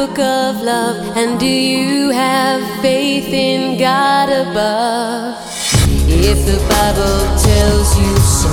book of love? And do you have faith in God above? If the Bible tells you so,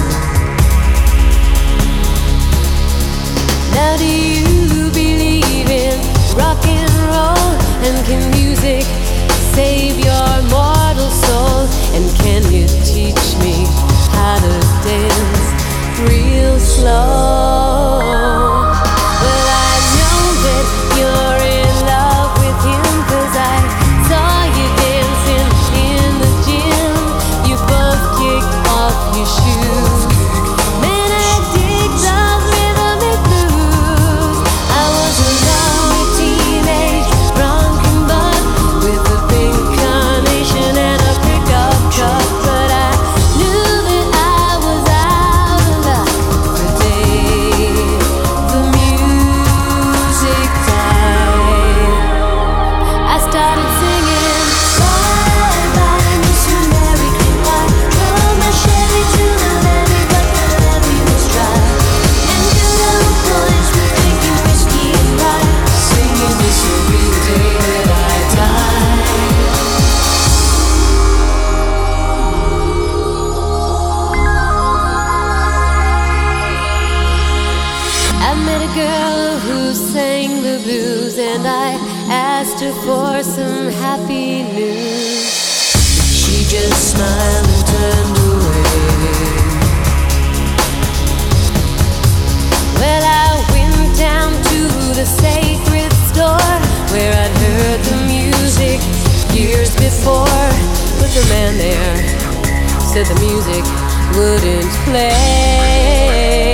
now do you believe in rock and roll? And can music save your mortal soul? And can you teach me how to dance real slow? Well, I know that you're in love with him, 'cause I saw you dancing in the gym. You both kicked off your shoes. Man, I dig those rhythmic blues. I was a lonely teenage drunken bug with a pink carnation and a pickup truck, but I knew that I was out of luck the day the music died. I started singing Bye Bye Miss American Pie. Drove my Chevy to the levee, but the levee was dry. And two young boys were drinking whiskey and rye, singing this will be the day that I die. I met a girl who sang the blues, and I asked her for some happy news. She just smiled and turned away. Well, I went down to the sacred store where I'd heard the music years before, but the man there said the music wouldn't play.